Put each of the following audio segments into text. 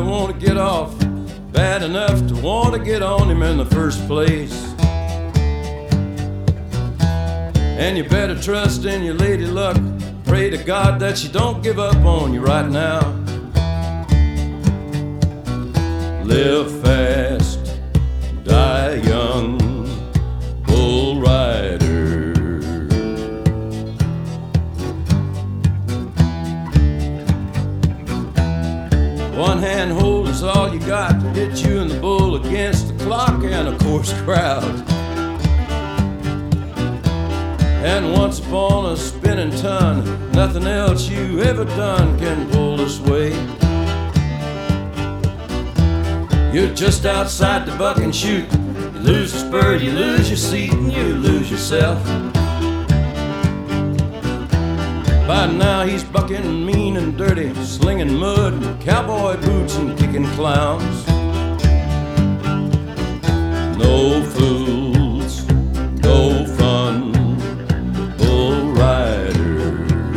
really want to get off bad enough to want to get on him in the first place. And you better trust in your lady luck. Pray to God that she don't give up on you right now. Live fast, die young, bull rider. One hand hold is all you got to get you and the bull against the clock and a coarse crowd. And once upon a spinning ton, nothing else you ever done can pull this weight. You're just outside the buck and shoot. You lose the spur, you lose your seat, and you lose yourself. By now he's bucking mean and dirty, slinging mud and cowboy boots and kicking clowns. No fools, no fun, bull rider.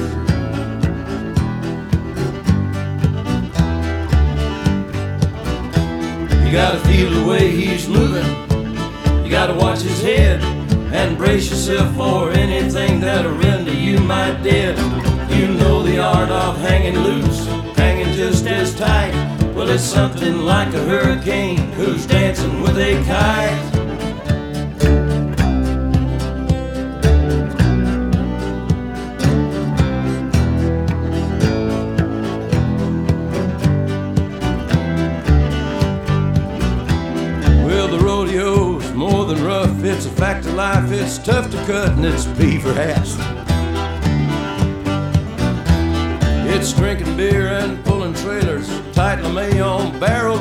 You gotta feel the way he's moving. You gotta watch his head and brace yourself for anything that'll render you my dead. You know the art of hanging loose, hanging just as tight. Well, it's something like a hurricane who's dancing with a kite. Well, the rodeo's more than rough. It's a fact of life. It's tough to cut and it's beaver hats. It's drinking beer and pulling trailers, tight LeMay on barrel